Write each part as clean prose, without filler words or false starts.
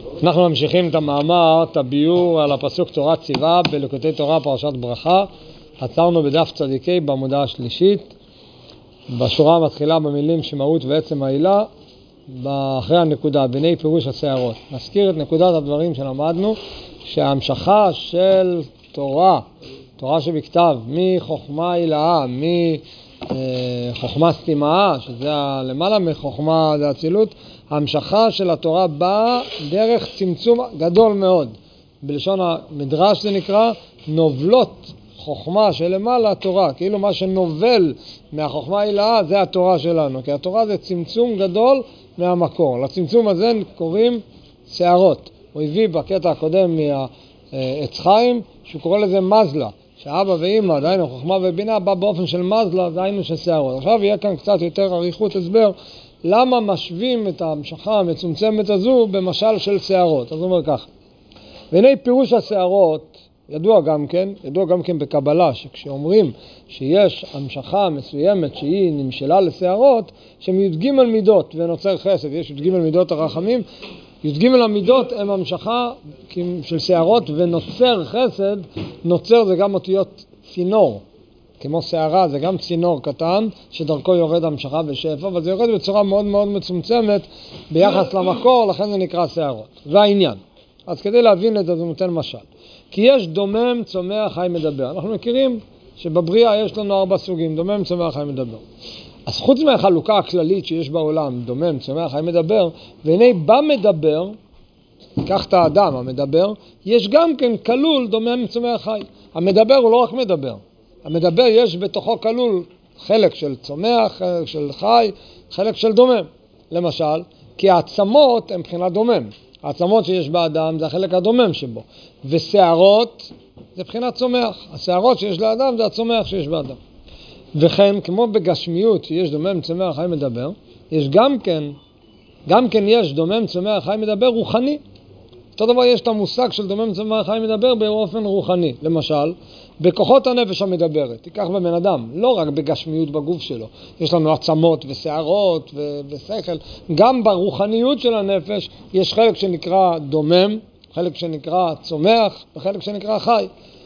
אנחנו ממשיכים את המאמר, את הביור על הפסוק תורה ציווה בליקוטי תורה פרשת ברכה. עצרנו בדף צדיקי בעמודה השלישית, בשורה המתחילה במילים שמהות ועצם העילה, אחרי הנקודה, בני פירוש השערות. נזכיר את נקודת הדברים שלמדנו, שההמשכה של תורה שבכתב, מחוכמה הילאה, מחוכמה סתימה, שזה למעלה מחוכמה זה הצילות, ההמשכה של התורה באה דרך צמצום גדול מאוד. בלשון המדרש זה נקרא נובלות חוכמה שלמעלה התורה, כאילו מה שנובל מהחוכמה הילאה זה התורה שלנו, כי התורה זה צמצום גדול מהמקור. לצמצום הזה קוראים שערות. הוא הביא בקטע הקודם מעץ חיים, שהוא קורא לזה מזלה, שאבא ואמא, דהיינו חוכמה ובינה, בא באופן של מזלה, דהיינו של שערות. עכשיו יהיה כאן קצת יותר אריכות הסבר, למה משווים את ההמשכה המצומצמת הזו במשל של שערות. אז הוא אומר כך, והנה פירוש השערות, ידוע גם כן בקבלה, שכשאומרים שיש המשכה מסוימת שהיא נמשלה לשערות, שמי"ג מידות ונוצר חסד, יש י"ג מידות הרחמים, י"ג המידות הם המשכה של שערות ונוצר חסד. נוצר זה גם אותיות צינור, כמו שערה זה גם צינור קטן שדרכו יורד המשכה ושפע, אבל זה יורד בצורה מאוד מאוד מצומצמת ביחס למקור, לכן זה נקרא שערות. והעניין, אז כדי להבין את זה, זה נותן משל. כי יש דומם, צומח, חי, מדבר. אנחנו מכירים שבבריאה יש לנו 4 סוגים, דומם, צומח, חי, מדבר. אז חוץ מהחלוקה הכללית שיש בעולם, דומם, צומח, חי, מדבר, והנה במדבר, קח את האדם המדבר, יש גם כן כלול דומם, צומח, חי. המדבר הוא לא רק מדבר. המדבר יש בתוכו כלול חלק של צומח, חלק של חי, חלק של דומם. למשל, כי העצמות הן מבחינת דומם. העצמות שיש באדם זה החלק הדומם שבו. ושערות זה מבחינת צומח. השערות שיש לאדם זה הצומח שיש באדם. וכן, כמו בגשמיות שיש דומם, צומח, חי, מדבר, יש גם כן יש דומם, צומח, חי, מדבר רוחני. אותו דבר יש את המושג של דומם, צומח, חי, מדבר באופן רוחני. למשל, בכוחות הנפש המדברת, תיקח בבן אדם, לא רק בגשמיות בגוף שלו, יש לנו עצמות ושערות ושכל, גם ברוחניות של הנפש יש חלק שנקרא דומם, חלק שנקרא צומח וחלק שנקרא חי.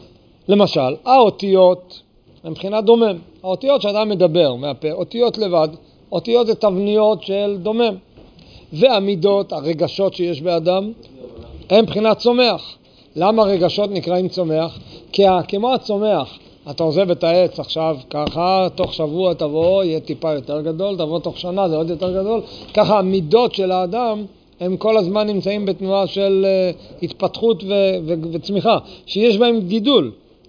למשל, האותיות הן מבחינת דומם, האותיות שאדם מדבר מהפה, אותיות לבד, אותיות זה תבניות של דומם, והמידות, הרגשות שיש באדם, הן מבחינת צומח. למה רגשות נקראים צומח? כי כמו הצומח, אתה עוזב את העץ עכשיו ככה, תוך שבוע תבוא, יהיה טיפה יותר גדול, תבוא תוך שנה, זה עוד יותר גדול. ככה המידות של האדם, הם כל הזמן נמצאים בתנועה של התפתחות וצמיחה, שיש בהם גידול.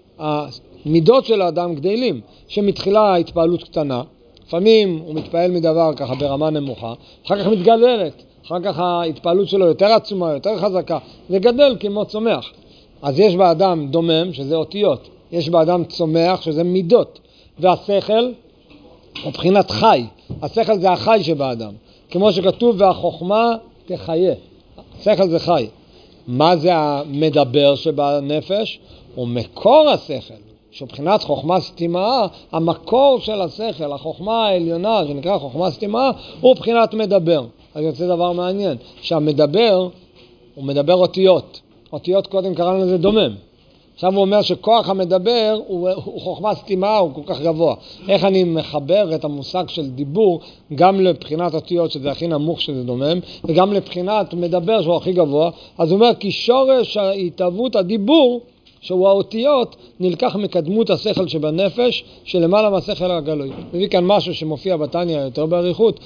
המידות של האדם גדלים, שמתחילה התפעלות קטנה, לפעמים הוא מתפעל מדבר ככה ברמה נמוכה, אחר כך מתגדלת. אחר כך ההתפעלות שלו יותר עצומה, יותר חזקה, זה גדל כמו צומח. אז יש באדם דומם, שזה אותיות, יש באדם צומח, שזה מידות, והשכל הוא בחינת חי. השכל זה החי שבאדם, כמו שכתוב, והחוכמה תחיה. השכל זה חי. מה זה המדבר שבנפש? הוא מקור השכל, שבחינת חוכמה סתימה, המקור של השכל, החוכמה העליונה, שנקרא חוכמה סתימה, הוא בחינת מדבר. אז יוצא דבר מעניין, שהמדבר, הוא מדבר אותיות. אותיות קודם קראנו לזה דומם. עכשיו הוא אומר שכוח המדבר הוא חוכמה סתימה, הוא כל כך גבוה. איך אני מחבר את המושג של דיבור גם לבחינת אותיות, שזה הכי נמוך שזה דומם, וגם לבחינת מדבר שהוא הכי גבוה. אז הוא אומר כי שורש ההתהוות הדיבור, שהוא האותיות, נלקח מקדמות השכל שבנפש, שלמעלה מהשכל הגלוי. מביא כאן משהו שמופיע בתניא יותר בעריכות,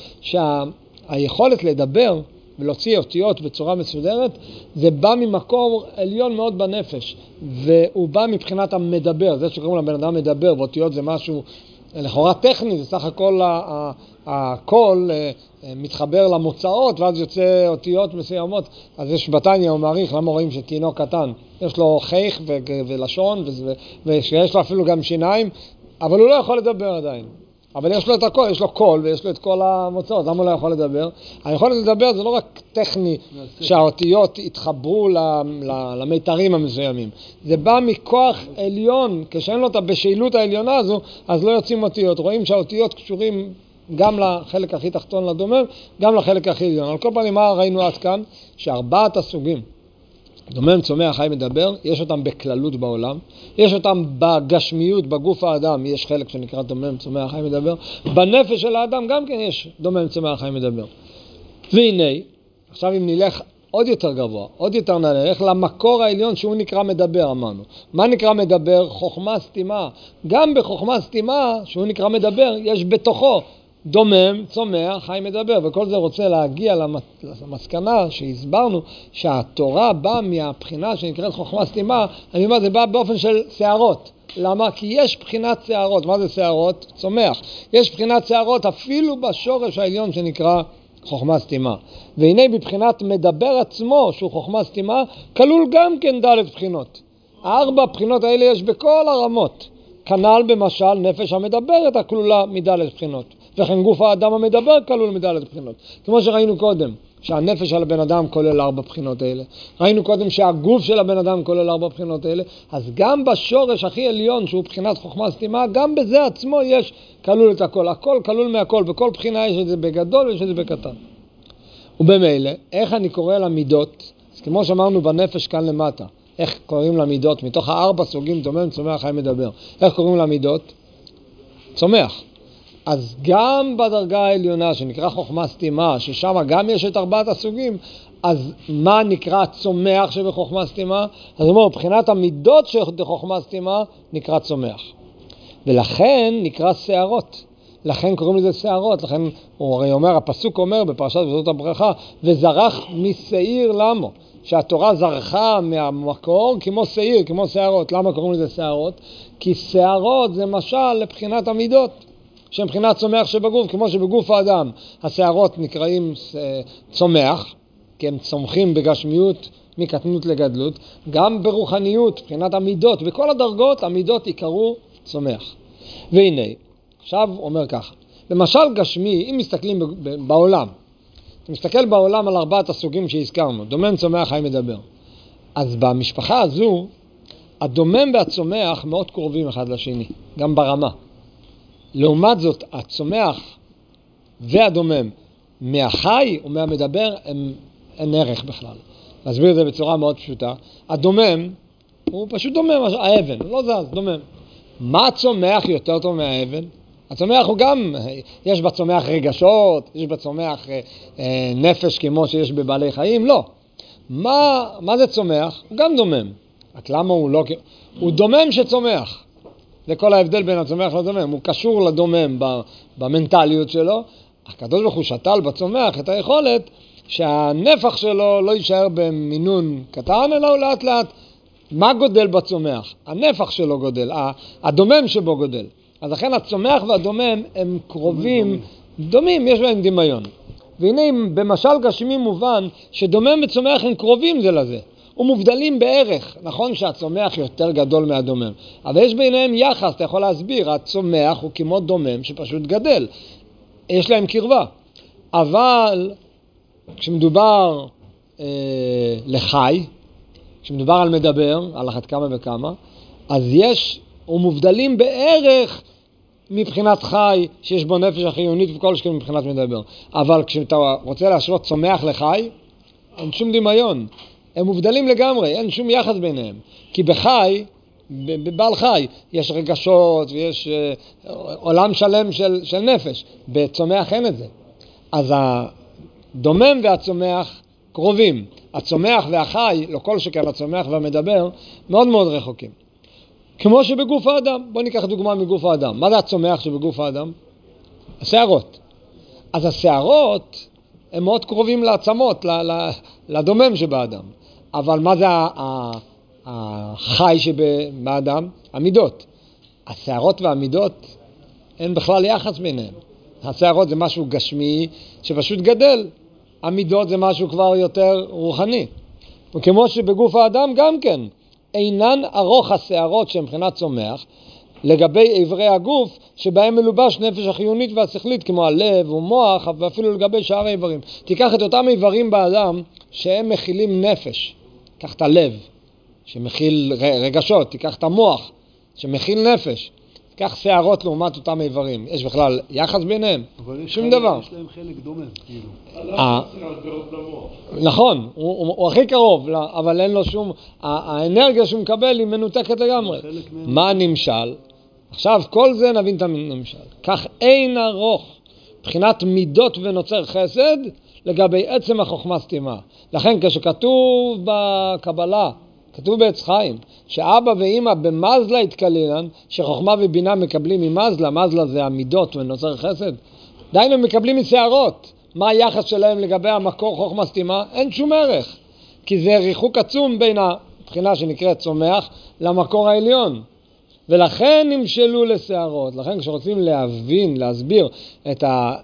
היכולת לדבר ולהוציא אותיות בצורה מסודרת, זה בא ממקור עליון מאוד בנפש, והוא בא מבחינת המדבר, זה שקוראים לבן אדם מדבר, ואותיות זה משהו לכאורה טכני, זה סך הכל הקול מתחבר למוצאות, ואז יוצא אותיות מסוימות. אז יש בתניא, הוא מעריך, למה רואים שתינוק קטן, יש לו חייך ולשון, ויש לו אפילו גם שיניים, אבל הוא לא יכול לדבר עדיין. אבל יש לו את הכל, יש לו קול ויש לו את כל המוצאות, למה הוא לא יכול לדבר? היכולת לדבר זה לא רק טכני שהאותיות יתחברו למיתרים המסוימים, זה בא מכוח עליון, כשאין לו את הבשלות העליונה הזו, אז לא יוצאים אותיות, רואים שהאותיות קשורים גם לחלק הכי תחתון לדומם, גם לחלק הכי עליון. על כל פנים, מה ראינו עד כאן? שארבעת הסוגים, דומם, צומח, חי, מדבר, יש אותם בכללות בעולם, יש אותם בגשמיות, בגוף האדם, יש חלק שנקרא דומם, צומח, חי, מדבר, בנפש של האדם גם כן יש דומם, צומח, חי, מדבר. והנה, עכשיו אם נלך עוד יותר גבוה, עוד יותר נלך למקור העליון שהוא נקרא מדבר, אמרנו. מה נקרא מדבר? חוכמה סתימה. גם בחוכמה סתימה, שהוא נקרא מדבר, יש בתוכו דומם, צומח, חי, מדבר. וכל זה רוצה להגיע למסקנה שהסברנו שהתורה באה מהבחינה שנקראת חוכמה סתימה, אני אומר, זה בא באופן של שערות. למה? כי יש בחינת שערות. מה זה שערות? צומח. יש בחינת שערות אפילו בשורש העליון שנקרא חוכמה סתימה. והנה בבחינת מדבר עצמו, שהוא חוכמה סתימה, כלול גם כן ד' בחינות. 4 בחינות האלה יש בכל הרמות. כנ"ל במשל נפש המדברת הכלולה מד' בחינות. וכן גוף האדם המדבר כלול מד' בחינות. כמו שראינו קודם, שהנפש של הבן אדם כולל 4 בחינות האלה. ראינו קודם שהגוף של הבן אדם כולל 4 בחינות האלה. אז גם בשורש הכי עליון, שהוא בחינת חוכמה סתימה, גם בזה עצמו יש כלול את הכל. הכל כלול מהכל. בכל בחינה יש את זה בגדול ויש את זה בקטן. ובמילא, איך אני קורא למידות? אז כמו שאמרנו בנפש כאן למטה, איך קוראים למידות? מתוך 4 סוגים, דומם, צומח, חי, מדבר. איך קוראים למידות? צומח. אז גם בדרגה העליונה שנקרא חוכמה סתימה, ששם גם יש את 4 הסוגים, אז מה נקרא צומח שבחוכמה סתימה? אז אומר, מבחינת המידות שבחוכמה סתימה נקרא צומח. ולכן נקרא שערות. לכן קוראים לזה שערות. לכן הוא הרי אומר, הפסוק אומר בפרשת וזאת הברכה, וזרח משעיר למו. שהתורה זרחה מהמקור כמו שעיר, כמו שערות. למה קוראים לזה שערות? כי שערות זה משל לבחינת המידות. שהם בחינת צומח שבגוף, כמו שבגוף האדם השערות נקראים צומח, כי הם צומחים בגשמיות מקטנות לגדלות, גם ברוחניות, בחינת המידות, בכל הדרגות המידות יקראו צומח. והנה, עכשיו אומר ככה, למשל גשמי, אם מסתכלים בעולם, אתה מסתכל בעולם על 4 הסוגים שהזכרנו, דומם, צומח, חי, מדבר. אז במשפחה הזו, הדומם והצומח מאוד קרובים אחד לשני, גם ברמה. לעומת זאת, הצומח והדומם מהחי ומהמדבר הם אין ערך בכלל. נסביר את זה בצורה מאוד פשוטה. הדומם הוא פשוט דומם, האבן, לא זז, דומם. מה הצומח יותר טוב מהאבן? הצומח הוא גם, יש בצומח רגשות, יש בצומח נפש כמו שיש בבעלי חיים, לא. מה זה צומח? הוא גם דומם. רק למה הוא לא... הוא דומם שצומח. זה כל ההבדל בין הצומח לדומם. הוא קשור לדומם במנטליות שלו. הקדוש ברוך הוא שתל בצומח את היכולת שהנפח שלו לא יישאר במינון קטן, אלא הוא לאט לאט. מה גודל בצומח? הנפח שלו גודל, הדומם שבו גודל. אז לכן הצומח והדומם הם קרובים, דומים, יש בהם דמיון. והנה במשל גשמי מובן שדומם וצומח הם קרובים זה לזה. ומובדלים בערך. נכון שהצומח יותר גדול מהדומם, אבל יש ביניהם יחס, אתה יכול להסביר, הצומח הוא כמו דומם שפשוט גדל. יש להם קרבה. אבל כשמדובר לחי, כשמדובר על מדבר, על אחת כמה וכמה, אז יש, ומובדלים בערך מבחינת חי, שיש בו נפש החיונית וכל שכן מבחינת מדבר. אבל כשאתה רוצה להשוות צומח לחי, אין שום דמיון. הם מובדלים לגמרי, אין שום יחס ביניהם. כי בחי, בבעל חי, יש רגשות ויש עולם שלם של נפש. בצומח אין את זה. אז הדומם והצומח קרובים. הצומח והחי, לא כל שכן הצומח והמדבר, מאוד מאוד רחוקים. כמו שבגוף האדם, בוא ניקח דוגמה מגוף האדם. מה זה הצומח שבגוף האדם? השערות. אז השערות הם מאוד קרובים לעצמות, לדומם שבאדם. אבל מה זה החי שבאדם? המידות. השערות והמידות אין בכלל יחס ביניהם. השערות זה משהו גשמי שפשוט גדל. המידות זה משהו כבר יותר רוחני. וכמו שבגוף האדם גם כן, אינן ארוך השערות שהן מבחינת צומח, לגבי איברי הגוף שבהם מלובש נפש החיונית והשכלית, כמו הלב ומוח, ואפילו לגבי שאר האיברים. תיקח את אותם איברים באדם שהם מכילים נפש. תיקח את הלב שמכיל רגשות, תיקח את המוח שמכיל נפש. כך שערות לעומת אותם איברים. יש בכלל יחס ביניהם? שום דבר. יש להם חלק דומה, כאילו. נכון, הוא הכי קרוב, אבל אין לו שום, האנרגיה שהוא מקבל היא מנותקת לגמרי. מה הנמשל? עכשיו, כל זה נבין את הנמשל. כך אין ארוך, מבחינת מידות ונוצר חסד, לגבי עצם החוכמה סתימה. לכן כשכתוב בקבלה, כתוב בעץ חיים, שאבא ואמא במזלה התקללן, שחוכמה ובינה מקבלים ממזלה, מזלה זה המידות ונוצר חסד, דיינו הם מקבלים משערות. מה היחס שלהם לגבי המקור חוכמה סתימה? אין שום ערך, כי זה ריחוק עצום בין הבחינה שנקראת צומח למקור העליון. ולכן נמשלו לשערות. לכן כשרוצים להבין, להסביר את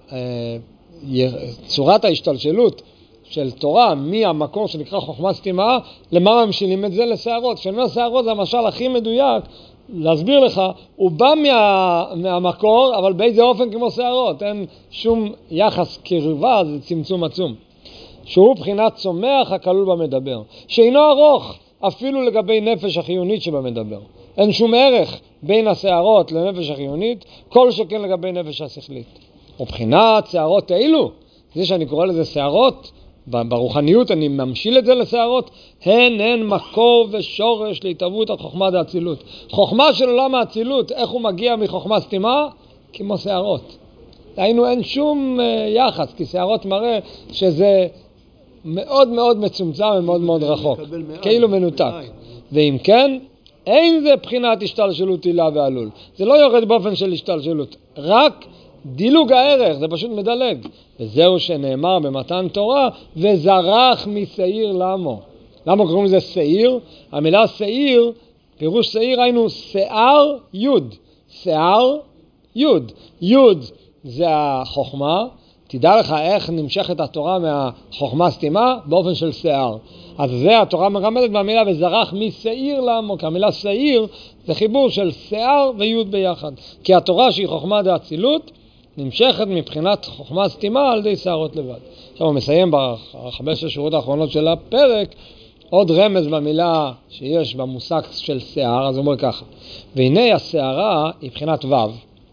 צורת ההשתלשלות של תורה, מי המקור שנקרא חוכמה סתימה, למה ממשילים את זה? לשערות. כשאני אומר שערות זה המשל הכי מדויק, להסביר לך, הוא בא מהמקור, אבל באיזה אופן כמו שערות. אין שום יחס קרבה, זה צמצום עצום. שהוא בחינת צומח הכלול במדבר, שאינו ארוך אפילו לגבי נפש החיונית שבמדבר. אין שום ערך בין השערות לנפש החיונית, כל שכן לגבי נפש השכלית. ובחינת שערות אילו, זה שאני קורא לזה שערות, ברוחניות אני ממשיל את זה לשערות, הן מקור ושורש להתהוות החוכמה דאצילות. חוכמה של עולם האצילות, איך הוא מגיע מחוכמה סתימה? כמו שערות. היינו אין שום יחס, כי שערות מראה שזה מאוד מאוד מצומצם ומאוד מאוד רחוק, כאילו מנותק. ואם כן, אין זה בחינת השתלשלות עילה ועלול. זה לא יורד באופן של השתלשלות, רק דילוג הערך, זה פשוט מדלג. וזהו שנאמר במתן תורה, וזרח משעיר למו. למה קוראים לזה שעיר? המילה שעיר, פירוש שעיר היינו שיער יוד. שיער יוד. יוד זה החוכמה. תדע לך איך נמשכת התורה מהחוכמה סתימה באופן של שיער. אז זה התורה מרמזת במילה וזרח משעיר למו, כי המילה שעיר זה חיבור של שיער ויוד ביחד. כי התורה שהיא חוכמה דאצילות נמשכת מבחינת חוכמה סתימה על ידי שערות לבד. עכשיו הוא מסיים בחמש השורות האחרונות של הפרק עוד רמז במילה שיש במושג של שיער, אז הוא אומר ככה, והנה השערה היא בחינת וו.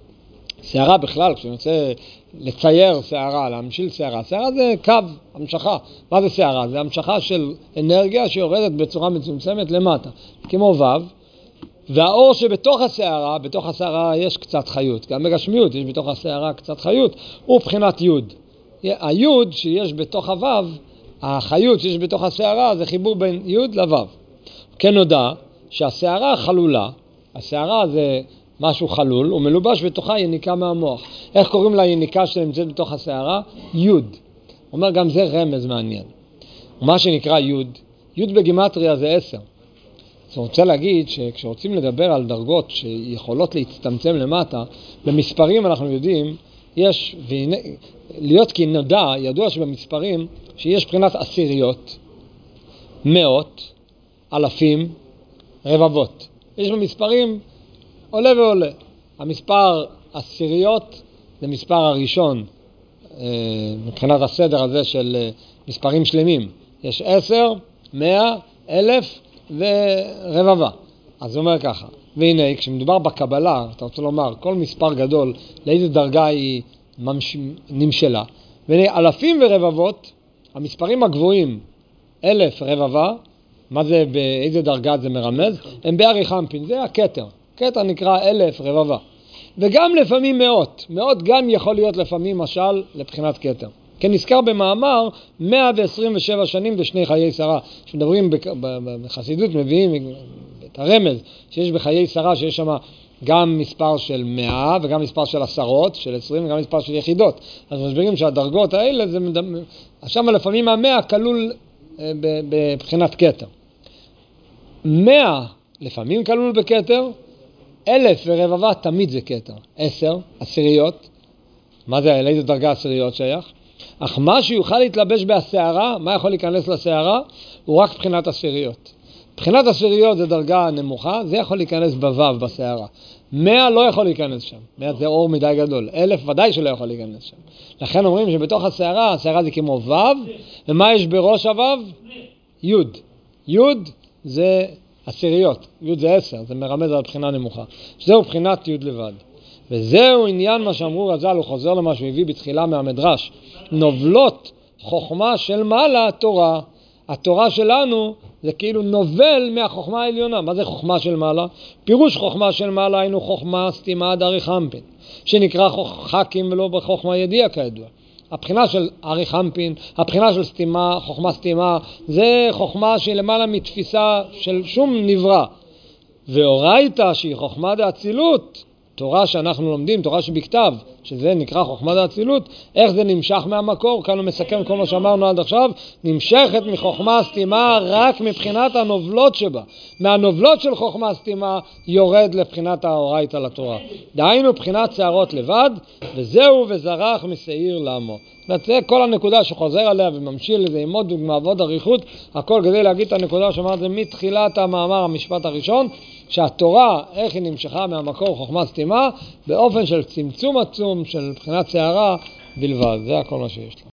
שערה בכלל, כשאני רוצה לצייר שערה, להמשיל שערה, שערה זה קו, המשכה. מה זה שערה? זה המשכה של אנרגיה שיורדת בצורה מצומצמת למטה, כמו וו. והאור שבתוך השערה, בתוך השערה יש קצת חיות, גם בגשמיות יש בתוך השערה קצת חיות, הוא בחינת יוד. היוד שיש בתוך הוו, החיות שיש בתוך השערה, זה חיבור בין יוד לוו. כן נודע שהשערה חלולה, השערה זה משהו חלול, הוא מלובש בתוכה יניקה מהמוח. איך קוראים לה יניקה שנמצאת בתוך השערה? יוד. הוא אומר גם זה רמז מעניין. ומה שנקרא יוד, יוד בגימטריה זה 10. אז אני רוצה להגיד שכשרוצים לדבר על דרגות שיכולות להצטמצם למטה, במספרים אנחנו יודעים, יש, להיות כי נדע, ידוע שבמספרים שיש בחינת עשיריות, מאות, אלפים, רבבות. יש במספרים עולה ועולה. המספר עשיריות זה מספר הראשון, מבחינת הסדר הזה של מספרים שלמים. יש 10, 100, 1000 ורבבה. אז הוא אומר ככה, והנה כשמדובר בקבלה, אתה רוצה לומר, כל מספר גדול, לאיזה דרגה היא נמשלה. והנה אלפים ורבבות, המספרים הגבוהים, 1000 רבבה, מה זה, באיזה דרגה זה מרמז? הם בעריך אנפין, זה הכתר. כתר נקרא 1000 רבבה. וגם לפעמים מאות. מאות גם יכול להיות לפעמים משל לבחינת כתר. כן, נזכר במאמר 127 שנים ושני חיי שרה. כשמדברים בחסידות מביאים את הרמז שיש בחיי שרה, שיש שם גם מספר של 100 וגם מספר של עשרות, של 20 וגם מספר של יחידות. אז מסבירים שהדרגות האלה, שם לפעמים 100 כלול בבחינת כתר. 100 לפעמים כלול בכתר, 1000 ורבבה תמיד זה כתר. 10, עשיריות. מה זה, לאיזה דרגה עשיריות שייך? אך מה שיוכל להתלבש בהשערה, מה יכול להיכנס לשערה? הוא רק בחינת עשיריות. בחינת עשיריות זה דרגה נמוכה, זה יכול להיכנס בוו בשערה. 100 לא יכול להיכנס שם. 100 זה אור מדי גדול. 1000 ודאי שלא יכול להיכנס שם. לכן אומרים שבתוך השערה, השערה זה כמו וו, ומה יש בראש הוו? יוד. יוד זה עשיריות, י' זה 10, זה מרמז על בחינה נמוכה. שזהו בחינת י' לבד. וזהו עניין מה שאמרו רז"ל, הוא חוזר למה שהוא הביא בתחילה מהמדרש. נובלות חוכמה של מעלה התורה. התורה שלנו זה כאילו נובל מהחוכמה העליונה. מה זה חוכמה של מעלה? פירוש חוכמה של מעלה היינו חוכמה סתימה דארי חמפין, שנקרא חכים ולא בחוכמה ידיעה כידוע. הבחינה של ארי חמפין, הבחינה של סתימה, חוכמה סתימה, זה חוכמה שהיא למעלה מתפיסה של שום נברא. ואורייתא שהיא חוכמה דאצילות, תורה שאנחנו לומדים, תורה שבכתב, שזה נקרא חוכמה דאצילות, איך זה נמשך מהמקור? כאן הוא מסכם כל מה שאמרנו עד עכשיו, נמשכת מחוכמה סתימה רק מבחינת הנובלות שבה. מהנובלות של חוכמה סתימה יורד לבחינת האורייתא לתורה. דהיינו בחינת שערות לבד, וזהו וזרח משעיר למו. זה כל הנקודה שחוזר עליה וממשיל לזה עם עוד דוגמה ועוד אריכות, הכל כדי להגיד את הנקודה שאמרת זה מתחילת המאמר המשפט הראשון, שהתורה, איך היא נמשכה מהמקור חוכמה סתימה, באופן של צמצום עצום של בחינת שערה בלבד. זה הכל מה שיש לו.